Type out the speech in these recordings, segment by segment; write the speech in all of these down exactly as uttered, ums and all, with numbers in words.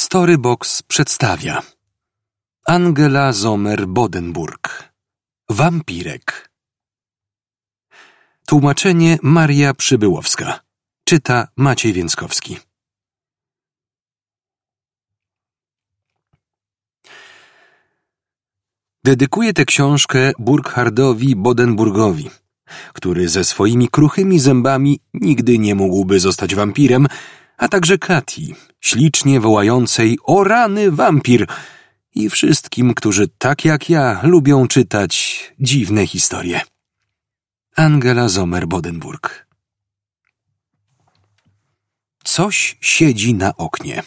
Storybox przedstawia Angela Zomer-Bodenburg. Wampirek. Tłumaczenie Maria Przybyłowska. Czyta Maciej Więckowski. Dedykuję tę książkę Burkhardowi Bodenburgowi, który ze swoimi kruchymi zębami nigdy nie mógłby zostać wampirem, a także Katii, ślicznie wołającej „O rany, wampir!” i wszystkim, którzy tak jak ja lubią czytać dziwne historie. Angela Zomer-Bodenburg. Coś siedzi na oknie.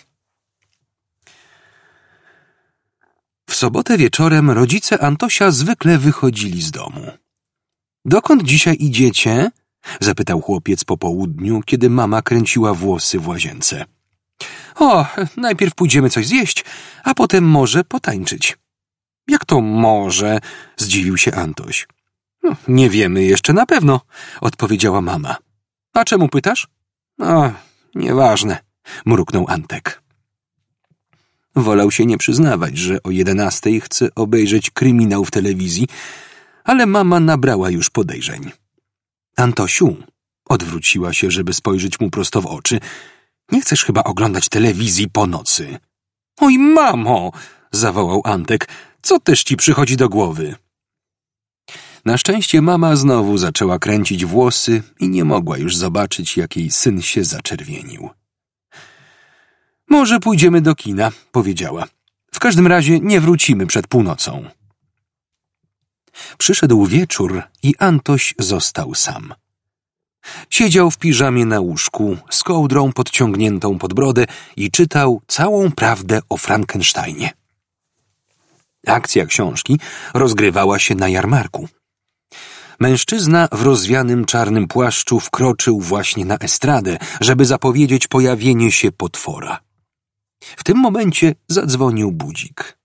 W sobotę wieczorem rodzice Antosia zwykle wychodzili z domu. „Dokąd dzisiaj idziecie?” zapytał chłopiec po południu, kiedy mama kręciła włosy w łazience. „O, najpierw pójdziemy coś zjeść, a potem może potańczyć.” „Jak to może?” zdziwił się Antoś. „No, nie wiemy jeszcze na pewno”, odpowiedziała mama. „A czemu pytasz?” „O, nieważne”, mruknął Antek. Wolał się nie przyznawać, że o jedenastej chce obejrzeć kryminał w telewizji, ale mama nabrała już podejrzeń. „Antosiu”, odwróciła się, żeby spojrzeć mu prosto w oczy, „nie chcesz chyba oglądać telewizji po nocy?” „Oj, mamo”, zawołał Antek, „co też ci przychodzi do głowy?” Na szczęście mama znowu zaczęła kręcić włosy i nie mogła już zobaczyć, jak jej syn się zaczerwienił. „Może pójdziemy do kina”, powiedziała. „W każdym razie nie wrócimy przed północą”. Przyszedł wieczór i Antoś został sam. Siedział w piżamie na łóżku, z kołdrą podciągniętą pod brodę i czytał całą prawdę o Frankensteinie. Akcja książki rozgrywała się na jarmarku. Mężczyzna w rozwianym czarnym płaszczu wkroczył właśnie na estradę, żeby zapowiedzieć pojawienie się potwora. W tym momencie zadzwonił budzik.